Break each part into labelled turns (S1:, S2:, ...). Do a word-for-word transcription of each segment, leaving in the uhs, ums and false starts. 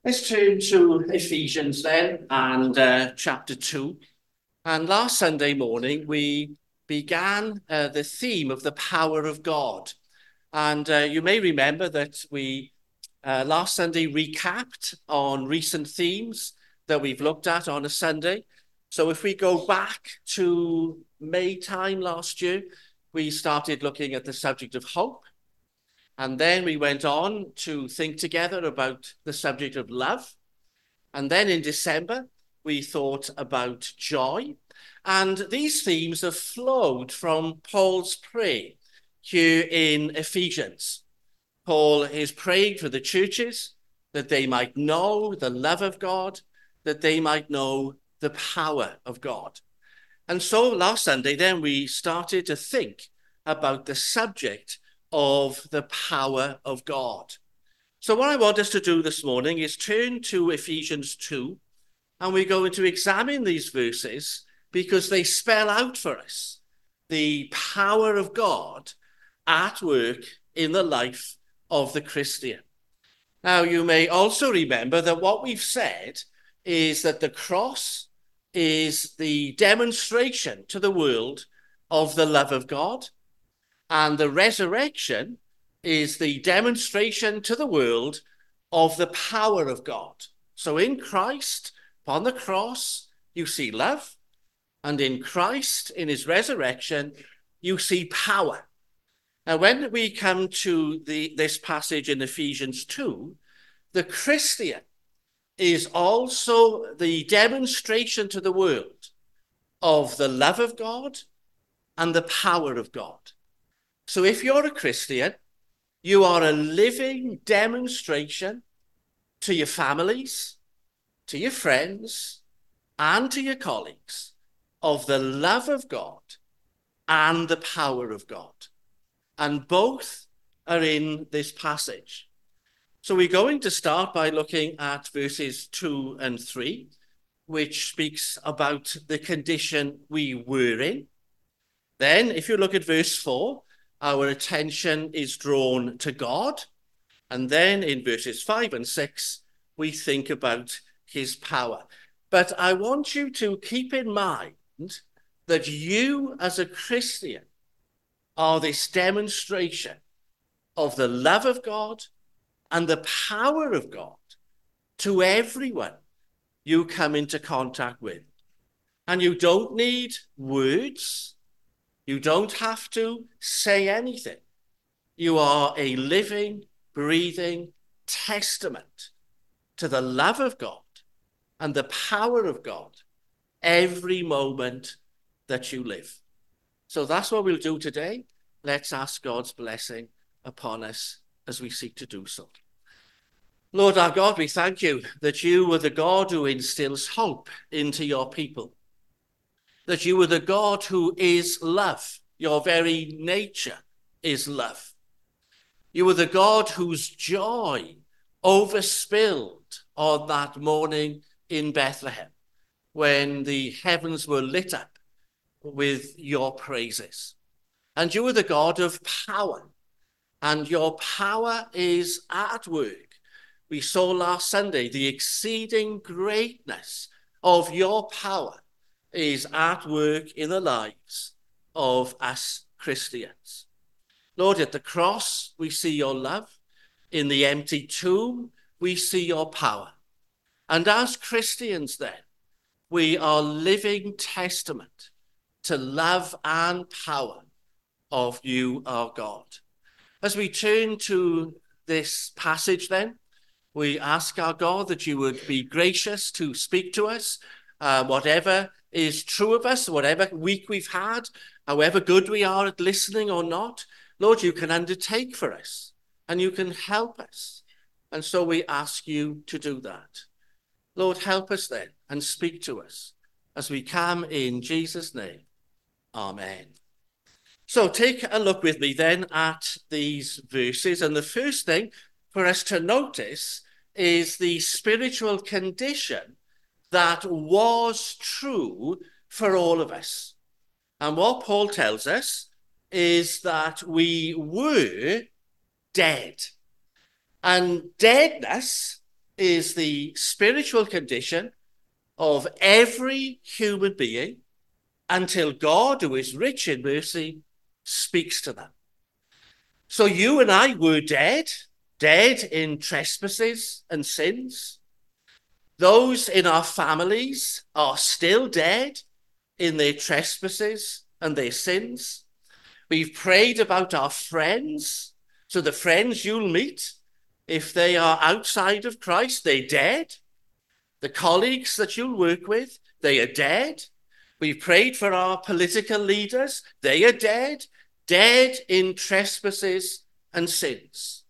S1: Let's turn to Ephesians then, and uh, chapter two. And last Sunday morning, we began uh, the theme of the power of God. And uh, you may remember that we uh, last Sunday recapped on recent themes that we've looked at on a Sunday. So if we go back to May time last year, we started looking at the subject of hope. And then we went on to think together about the subject of love. And then in December, we thought about joy. And these themes have flowed from Paul's prayer here in Ephesians. Paul is praying for the churches that they might know the love of God, that they might know the power of God. And so last Sunday, then we started to think about the subject of the power of God. So what I want us to do this morning is turn to Ephesians two, and we're going to examine these verses because they spell out for us the power of God at work in the life of the Christian. Now, you may also remember that what we've said is that the cross is the demonstration to the world of the love of God, and the resurrection is the demonstration to the world of the power of God. So in Christ, upon the cross, you see love, and in Christ, in his resurrection, you see power. Now, when we come to the, this passage in Ephesians two, the Christian is also the demonstration to the world of the love of God and the power of God. So if you're a Christian, you are a living demonstration to your families, to your friends, and to your colleagues of the love of God and the power of God. And both are in this passage. So we're going to start by looking at verses two and three, which speaks about the condition we were in. Then, if you look at verse four, our attention is drawn to God. And then in verses five and six, we think about his power. But I want you to keep in mind that you as a Christian are this demonstration of the love of God and the power of God to everyone you come into contact with. And you don't need words. You don't have to say anything. You are a living, breathing testament to the love of God and the power of God every moment that you live. So that's what we'll do today. Let's ask God's blessing upon us as we seek to do so. Lord our God, we thank you that you are the God who instills hope into your people, that you are the God who is love. Your very nature is love. You are the God whose joy overspilled on that morning in Bethlehem when the heavens were lit up with your praises. And you are the God of power, and your power is at work. We saw last Sunday the exceeding greatness of your power is at work in the lives of us Christians. Lord, at the cross, we see your love. In the empty tomb, we see your power. And as Christians then, we are living testament to love and power of you, our God. As we turn to this passage then, we ask our God that you would be gracious to speak to us, uh, whatever is true of us, whatever week we've had, however good we are at listening or not. Lord, you can undertake for us and you can help us. And so we ask you to do that. Lord, help us then and speak to us as we come in Jesus' name. Amen. So take a look with me then at these verses. And the first thing for us to notice is the spiritual condition that was true for all of us. And what Paul tells us is that we were dead. And deadness is the spiritual condition of every human being until God, who is rich in mercy, speaks to them. So you and I were dead, dead in trespasses and sins. Those in our families are still dead in their trespasses and their sins. We've prayed about our friends. So the friends you'll meet, if they are outside of Christ, they're dead. The colleagues that you'll work with, they are dead. We've prayed for our political leaders. They are dead, dead in trespasses and sins.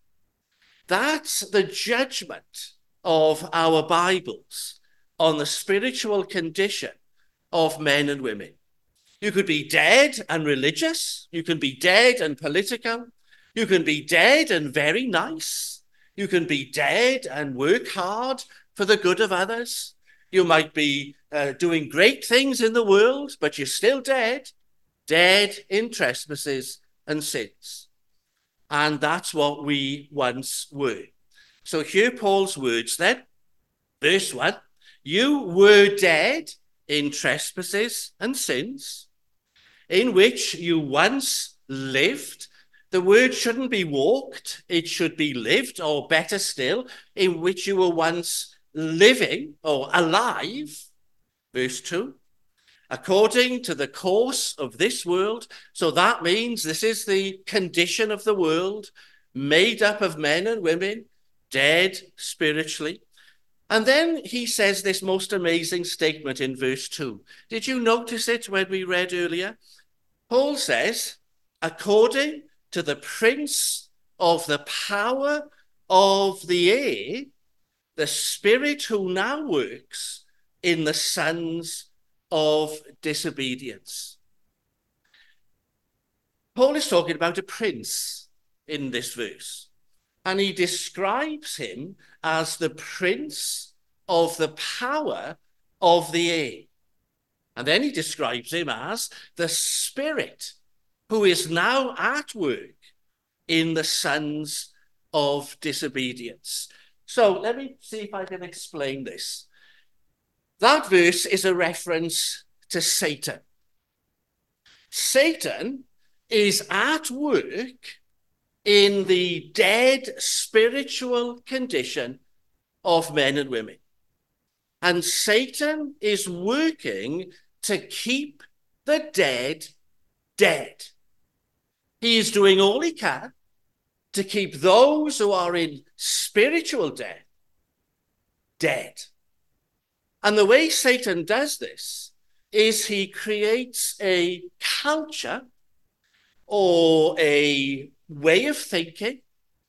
S1: That's the judgment of our Bibles on the spiritual condition of men and women. You could be dead and religious. You can be dead and political. You can be dead and very nice. You can be dead and work hard for the good of others. You might be uh, doing great things in the world, but you're still dead, dead in trespasses and sins. And that's what we once were. So hear Paul's words then. Verse one, you were dead in trespasses and sins, in which you once lived. The word shouldn't be walked, it should be lived, or better still, in which you were once living or alive. Verse two, according to the course of this world. So that means this is the condition of the world, made up of men and women, dead spiritually. And then he says this most amazing statement in verse two. Did you notice it when we read earlier? Paul says, according to the prince of the power of the air, the spirit who now works in the sons of disobedience. Paul is talking about a prince in this verse, and he describes him as the prince of the power of the air. And then he describes him as the spirit who is now at work in the sons of disobedience. So let me see if I can explain this. That verse is a reference to Satan. Satan is at work in the dead spiritual condition of men and women. And Satan is working to keep the dead dead. He is doing all he can to keep those who are in spiritual death dead. And the way Satan does this is he creates a culture or a way of thinking.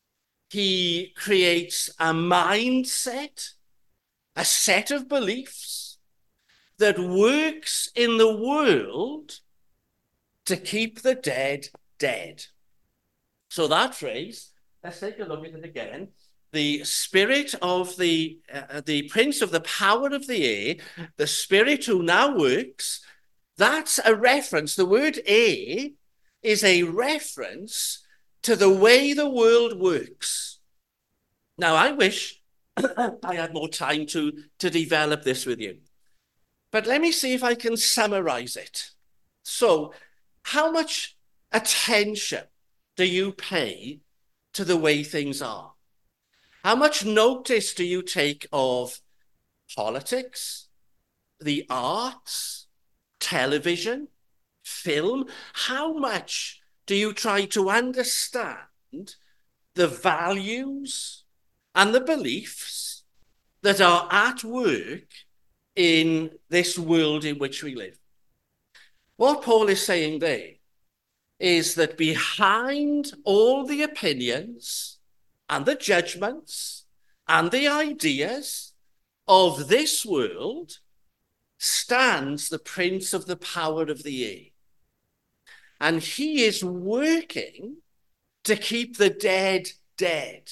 S1: He creates a mindset, a set of beliefs that works in the world to keep the dead dead. So that phrase, let's take a look at it again. The spirit of the, uh, the prince of the power of the air, the spirit who now works, that's a reference. The word air is a reference to the way the world works. Now, I wish I had more time to, to develop this with you. But let me see if I can summarize it. So, how much attention do you pay to the way things are? How much notice do you take of politics, the arts, television, film? How much do you try to understand the values and the beliefs that are at work in this world in which we live? What Paul is saying there is that behind all the opinions and the judgments and the ideas of this world stands the prince of the power of the air. And he is working to keep the dead dead.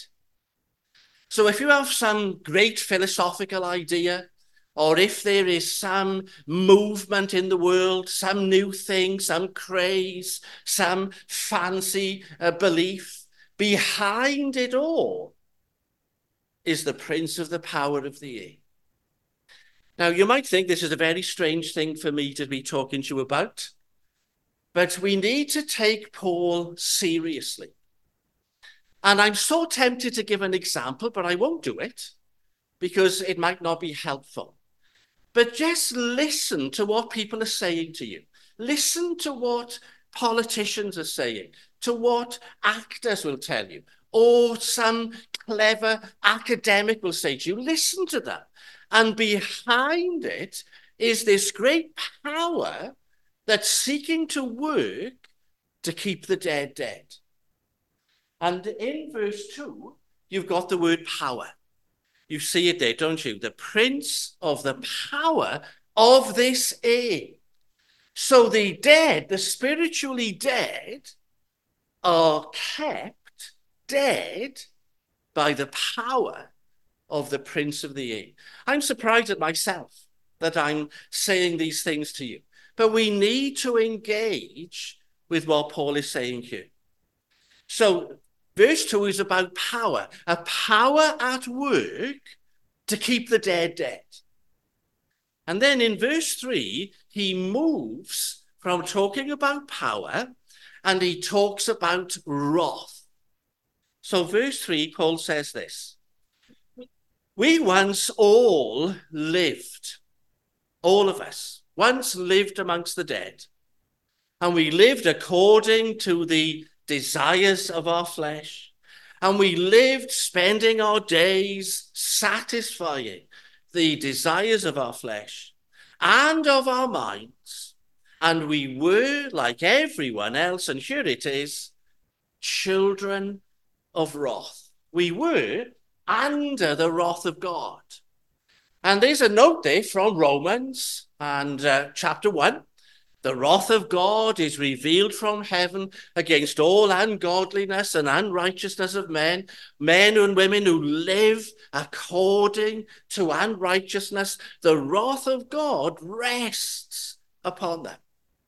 S1: So if you have some great philosophical idea, or if there is some movement in the world, some new thing, some craze, some fancy uh, belief, behind it all is the prince of the power of the air. Now, you might think this is a very strange thing for me to be talking to you about, but we need to take Paul seriously. And I'm so tempted to give an example, but I won't do it because it might not be helpful. But just listen to what people are saying to you. Listen to what politicians are saying, to what actors will tell you, or some clever academic will say to you. Listen to them. And behind it is this great power that's seeking to work to keep the dead dead. And in verse two, you've got the word power. You see it there, don't you? The prince of the power of this age. So the dead, the spiritually dead, are kept dead by the power of the prince of the air. I'm surprised at myself that I'm saying these things to you. But we need to engage with what Paul is saying here. So verse two is about power, a power at work to keep the dead dead. And then in verse three, he moves from talking about power and he talks about wrath. So verse three, Paul says this: we once all lived, all of us, once lived amongst the dead, and we lived according to the desires of our flesh, and we lived spending our days satisfying the desires of our flesh and of our minds, and we were, like everyone else, and here it is, children of wrath. We were under the wrath of God. And there's a note there from Romans and uh, chapter one. The wrath of God is revealed from heaven against all ungodliness and unrighteousness of men, men and women who live according to unrighteousness. The wrath of God rests upon them.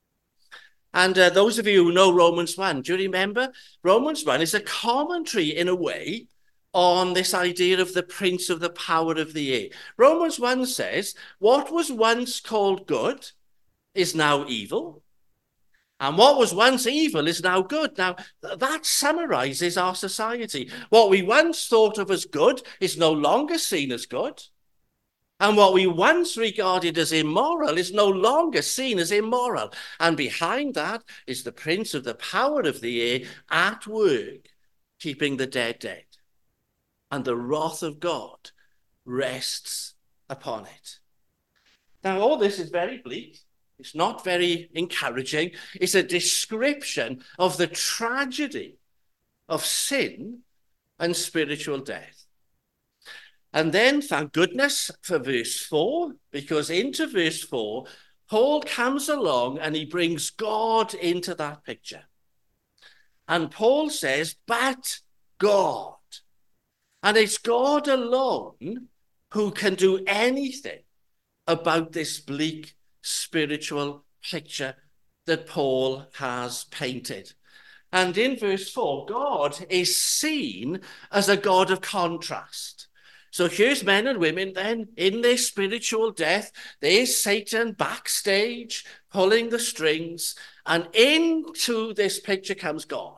S1: And uh, those of you who know Romans one, do you remember? Romans one is a commentary, in a way, on this idea of the prince of the power of the air. Romans one says, what was once called good is now evil, and what was once evil is now good. Now, that summarizes our society. What we once thought of as good is no longer seen as good, and what we once regarded as immoral is no longer seen as immoral. And behind that is the prince of the power of the air at work, keeping the dead dead. And the wrath of God rests upon it. Now, all this is very bleak. It's not very encouraging. It's a description of the tragedy of sin and spiritual death. And then, thank goodness for verse four, because into verse four, Paul comes along and he brings God into that picture. And Paul says, but God. And it's God alone who can do anything about this bleak spiritual picture that Paul has painted. And in verse four, God is seen as a God of contrast. So here's men and women then in their spiritual death. There's Satan backstage pulling the strings, and into this picture comes God.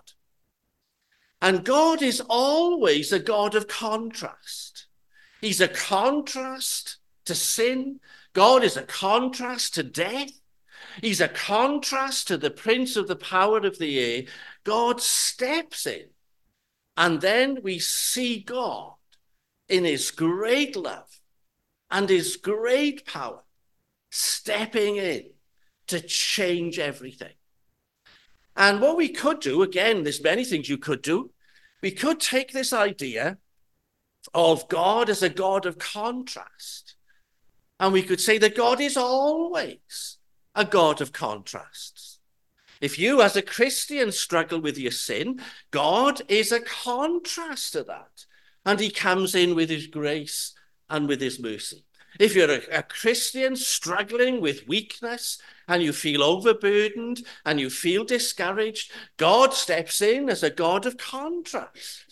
S1: And God is always a God of contrast. He's a contrast to sin. God is a contrast to death. He's a contrast to the prince of the power of the air. God steps in, and then we see God in his great love and his great power stepping in to change everything. And what we could do, again, there's many things you could do. We could take this idea of God as a God of contrast, and we could say that God is always a God of contrasts. If you, as a Christian, struggle with your sin, God is a contrast to that, and he comes in with his grace and with his mercy. If you're a, a Christian struggling with weakness and you feel overburdened and you feel discouraged, God steps in as a God of contrast.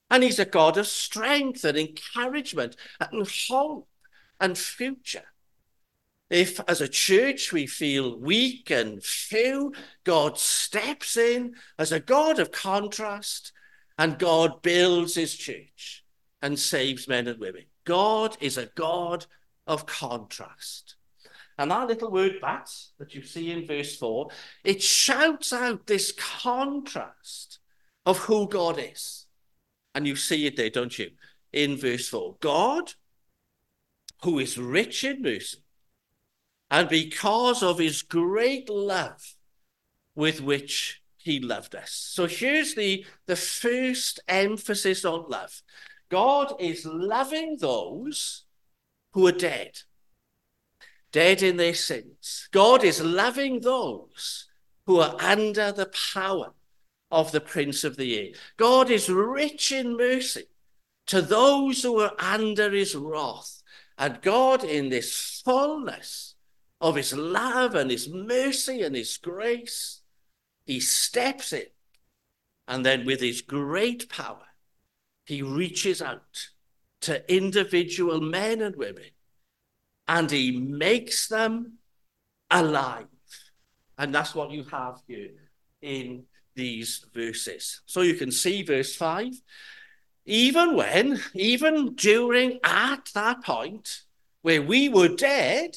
S1: And he's a God of strength and encouragement and hope and future. If, as a church, we feel weak and few, God steps in as a God of contrast, and God builds his church and saves men and women. God is a God of contrast. And that little word "but" that you see in verse four, it shouts out this contrast of who God is. And you see it there, don't you? In verse four, God, who is rich in mercy, and because of his great love with which he loved us. So here's the, the first emphasis on love. God is loving those who are dead, dead in their sins. God is loving those who are under the power of the Prince of the Air. God is rich in mercy to those who are under his wrath. And God, in this fullness of his love and his mercy and his grace, he steps in, and then with his great power, he reaches out to individual men and women, and he makes them alive. And that's what you have here in these verses. So you can see verse five, even when, even during, at that point where we were dead,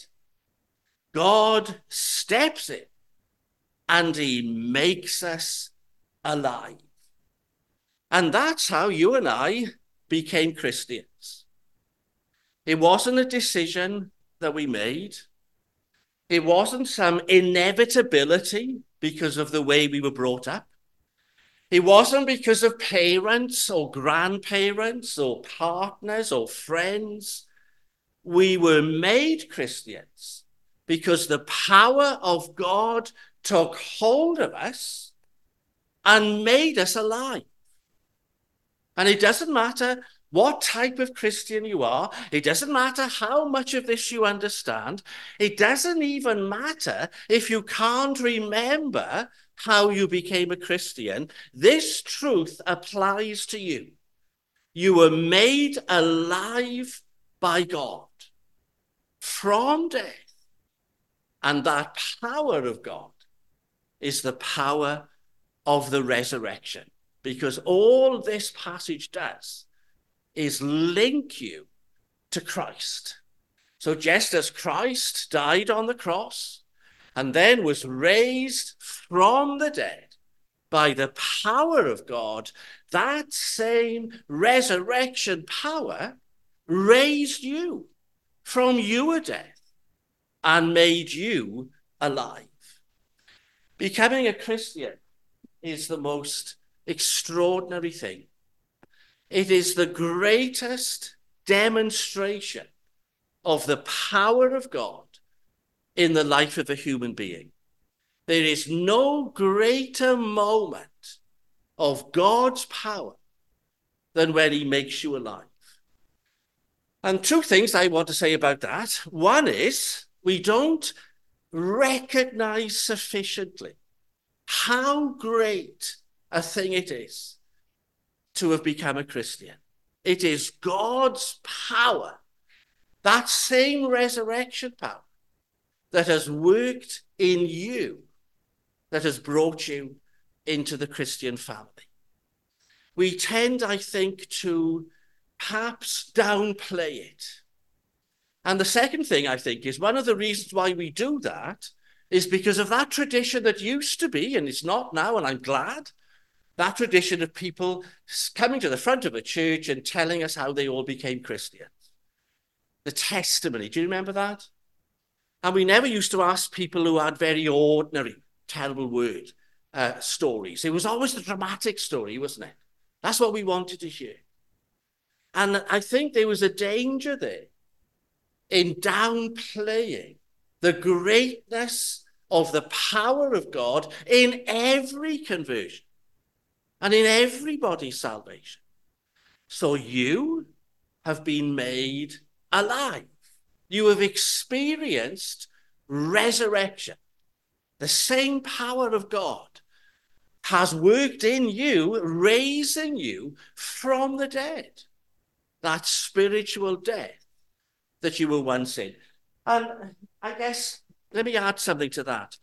S1: God steps in and he makes us alive. And that's how you and I became Christians. It wasn't a decision that we made. It wasn't some inevitability because of the way we were brought up. It wasn't because of parents or grandparents or partners or friends. We were made Christians because the power of God took hold of us and made us alive. And it doesn't matter what type of Christian you are. It doesn't matter how much of this you understand. It doesn't even matter if you can't remember how you became a Christian. This truth applies to you. You were made alive by God from death. And that power of God is the power of the resurrection. Because all this passage does is link you to Christ. So just as Christ died on the cross and then was raised from the dead by the power of God, that same resurrection power raised you from your death and made you alive. Becoming a Christian is the most extraordinary thing. It is the greatest demonstration of the power of God in the life of a human being. There is no greater moment of God's power than when he makes you alive. And two things I want to say about that. One is, we don't recognize sufficiently how great a thing it is to have become a Christian. It is God's power, that same resurrection power, that has worked in you, that has brought you into the Christian family. We tend, I think, to perhaps downplay it. And the second thing, I think, is one of the reasons why we do that is because of that tradition that used to be, and it's not now, and I'm glad, that tradition of people coming to the front of a church and telling us how they all became Christians. The testimony, do you remember that? And we never used to ask people who had very ordinary, terrible word uh, stories. It was always the dramatic story, wasn't it? That's what we wanted to hear. And I think there was a danger there in downplaying the greatness of the power of God in every conversion and in everybody's salvation. So you have been made alive. You have experienced resurrection, the same power of God has worked in you, raising you from the dead. That spiritual death that you were once in. And I guess, let me add something to that.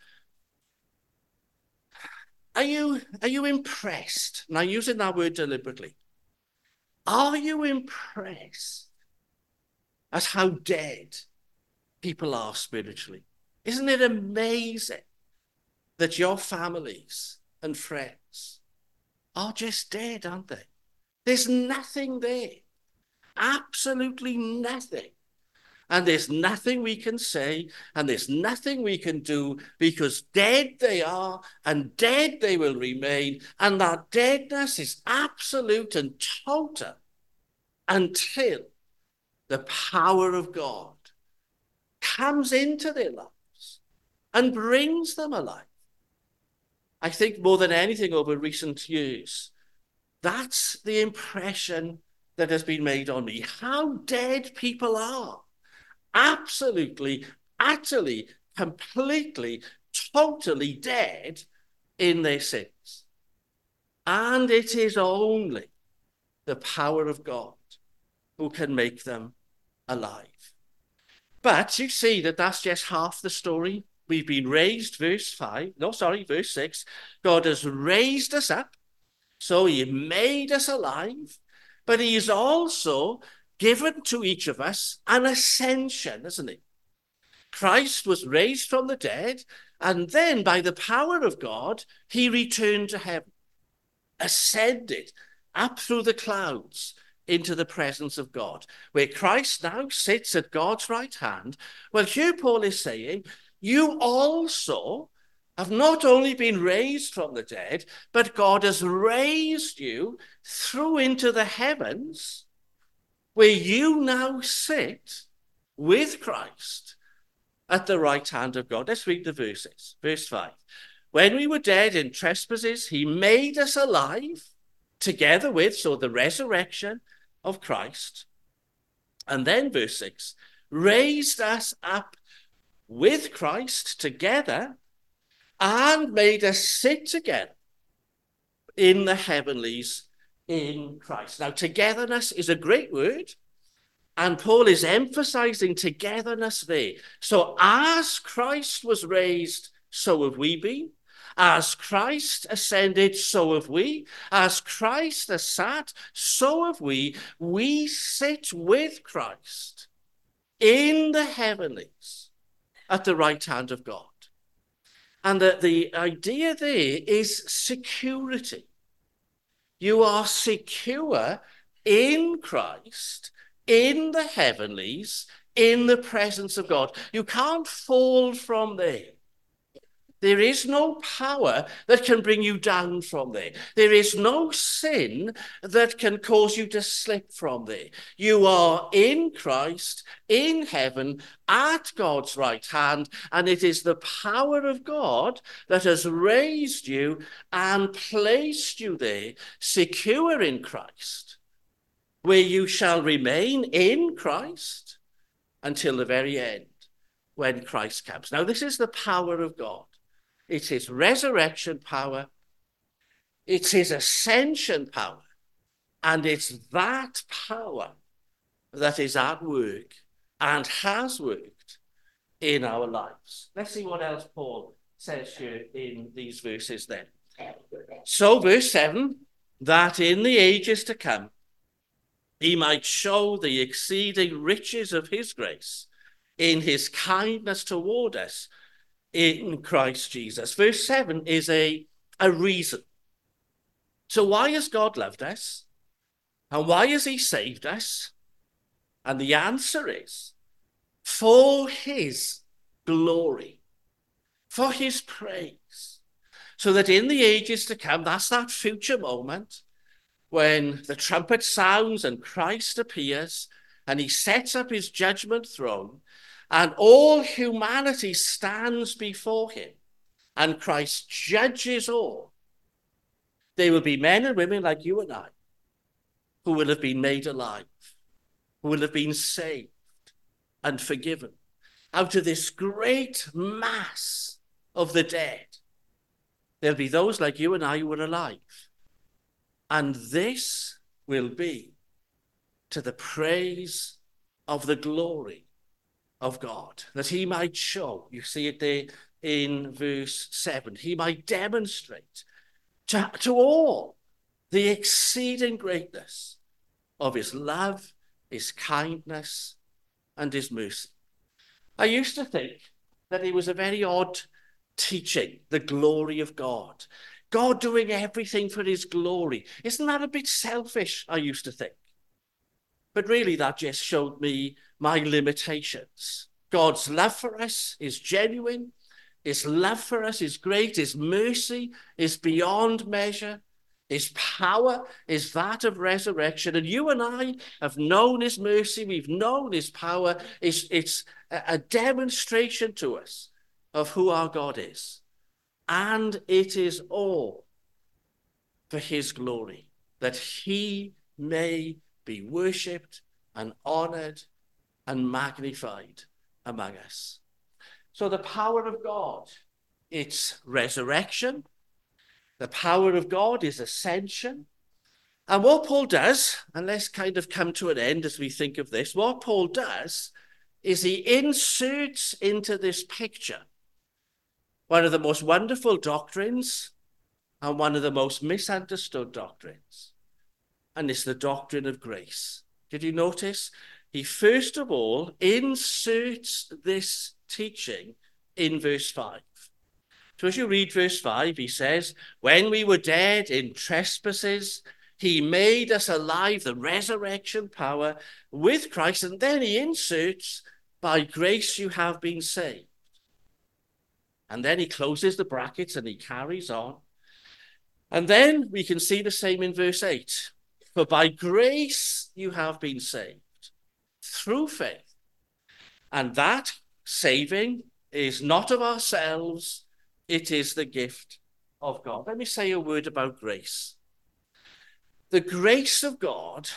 S1: Are you, are you impressed? And I'm using that word deliberately. Are you impressed at how dead people are spiritually? Isn't it amazing that your families and friends are just dead, aren't they? There's nothing there. Absolutely nothing. And there's nothing we can say, and there's nothing we can do, because dead they are, and dead they will remain, and that deadness is absolute and total until the power of God comes into their lives and brings them alive. I think more than anything over recent years, that's the impression that has been made on me. How dead people are. Absolutely, utterly, completely, totally dead in their sins. And it is only the power of God who can make them alive. But you see that that's just half the story. We've been raised, verse five, no, sorry, verse six. God has raised us up, so he made us alive, but he is also given to each of us an ascension, isn't he? Christ was raised from the dead, and then by the power of God, he returned to heaven, ascended up through the clouds into the presence of God, where Christ now sits at God's right hand. Well, here Paul is saying, you also have not only been raised from the dead, but God has raised you through into the heavens, where you now sit with Christ at the right hand of God. Let's read the verses. Verse five. When we were dead in trespasses, he made us alive together with, so the resurrection of Christ. And then verse six, raised us up with Christ together and made us sit together in the heavenlies in Christ. Now, togetherness is a great word, and Paul is emphasizing togetherness there. So as Christ was raised, so have we been. As Christ ascended, so have we. As Christ has sat, so have we. We sit with Christ in the heavenlies at the right hand of God. And the, the idea there is security. You are secure in Christ, in the heavenlies, in the presence of God. You can't fall from there. There is no power that can bring you down from there. There is no sin that can cause you to slip from there. You are in Christ, in heaven, at God's right hand, and it is the power of God that has raised you and placed you there, secure in Christ, where you shall remain in Christ until the very end, when Christ comes. Now, this is the power of God. It's his resurrection power. It's his ascension power. And it's that power that is at work and has worked in our lives. Let's see what else Paul says here in these verses then. So verse seven, that in the ages to come, he might show the exceeding riches of his grace in his kindness toward us in Christ Jesus. Verse seven is a, a reason. So why has God loved us? And why has he saved us? And the answer is for his glory, for his praise, so that in the ages to come, that's that future moment when the trumpet sounds and Christ appears and he sets up his judgment throne, and all humanity stands before him, and Christ judges all. There will be men and women like you and I who will have been made alive, who will have been saved and forgiven out of this great mass of the dead. There'll be those like you and I who are alive. And this will be to the praise of the glory of God, that he might show, you see it there in verse seven, he might demonstrate to, to all the exceeding greatness of his love, his kindness, and his mercy. I used to think that it was a very odd teaching, the glory of God. God doing everything for his glory. Isn't that a bit selfish, I used to think? But really, that just showed me my limitations. God's love for us is genuine. His love for us is great. His mercy is beyond measure. His power is that of resurrection. And you and I have known his mercy. We've known his power. It's, it's a demonstration to us of who our God is. And it is all for his glory, that he may be worshipped and honored and magnified among us. So the power of God, it's resurrection. The power of God is ascension. And what Paul does, and let's kind of come to an end as we think of this, what Paul does is he inserts into this picture one of the most wonderful doctrines and one of the most misunderstood doctrines. And it's the doctrine of grace. Did you notice? He first of all inserts this teaching in verse five. So as you read verse five, he says, when we were dead in trespasses, he made us alive, the resurrection power with Christ. And then he inserts, by grace you have been saved. And then he closes the brackets and he carries on. And then we can see the same in verse eight. For by grace you have been saved through faith. And that saving is not of ourselves, it is the gift of God. Let me say a word about grace. The grace of God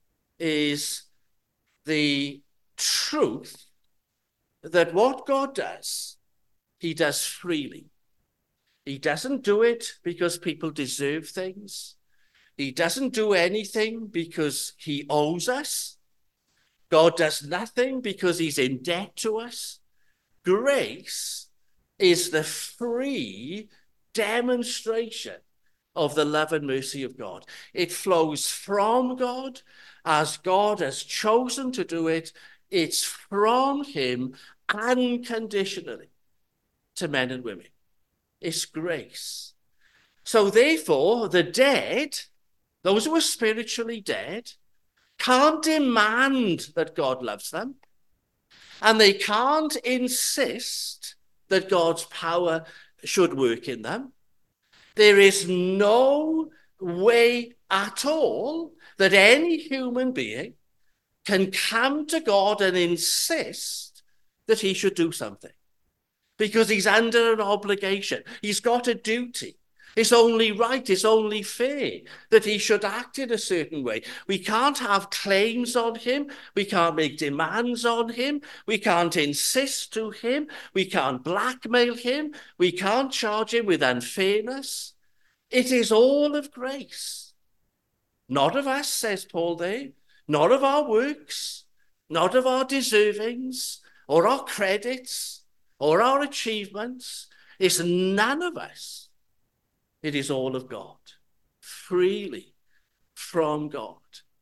S1: is the truth that what God does, he does freely. He doesn't do it because people deserve things. He doesn't do anything because he owes us. God does nothing because he's in debt to us. Grace is the free demonstration of the love and mercy of God. It flows from God as God has chosen to do it. It's from him unconditionally to men and women. It's grace. So therefore, the dead, those who are spiritually dead, can't demand that God loves them. And they can't insist that God's power should work in them. There is no way at all that any human being can come to God and insist that he should do something, because he's under an obligation. He's got a duty. It's only right, it's only fair that he should act in a certain way. We can't have claims on him. We can't make demands on him. We can't insist to him. We can't blackmail him. We can't charge him with unfairness. It is all of grace. Not of us, says Paul there. Not of our works. Not of our deservings or our credits or our achievements. It's none of us. It is all of God, freely from God.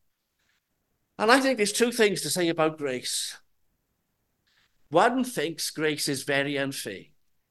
S1: And I think there's two things to say about grace. One thinks grace is very unfair,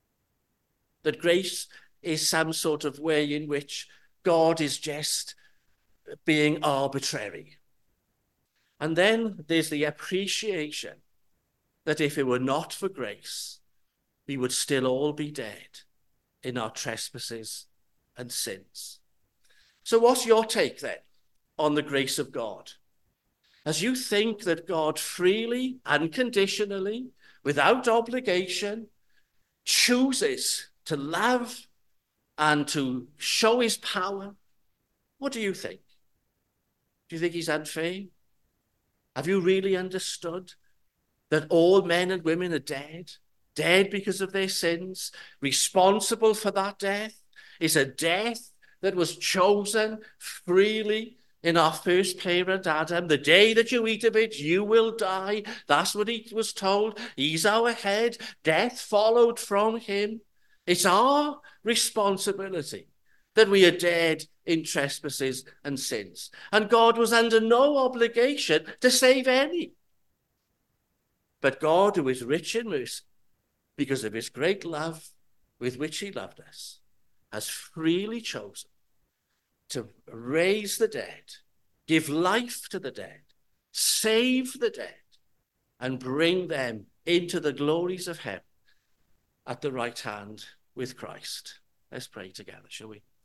S1: that grace is some sort of way in which God is just being arbitrary. And then there's the appreciation that if it were not for grace, we would still all be dead in our trespasses and sins. So what's your take then on the grace of God? As you think that God freely, unconditionally, without obligation, chooses to love and to show his power, what do you think? Do you think he's unfair? Have you really understood that all men and women are dead? Dead because of their sins, responsible for that death? It's a death that was chosen freely in our first parent, Adam. The day that you eat of it, you will die. That's what he was told. He's our head. Death followed from him. It's our responsibility that we are dead in trespasses and sins. And God was under no obligation to save any. But God, who is rich in mercy, because of his great love with which he loved us, has freely chosen to raise the dead, give life to the dead, save the dead, and bring them into the glories of heaven at the right hand with Christ. Let's pray together, shall we?